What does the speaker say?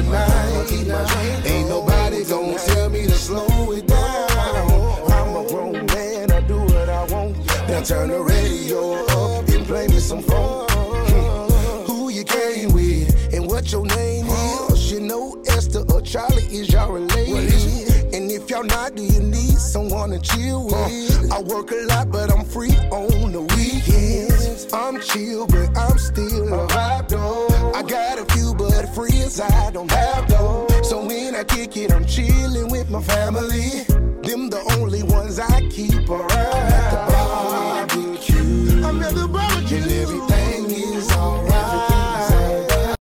night. Ain't nobody gonna tell me to slow it down. I'm a grown man, I do what I want. Now turn the radio up and play me some funk. Who you came with and what your name is? You know Esther or Charlie is y'all related. And if y'all not, do you need someone to chill with? I work a lot, but I'm free on the weekends. I'm chill, but I'm still alive, though. I got a few, but friends I don't have, though. So when I kick it, I'm chilling with my family. Them the only ones I keep around. I'm at the barbecue. I'm at the barbecue.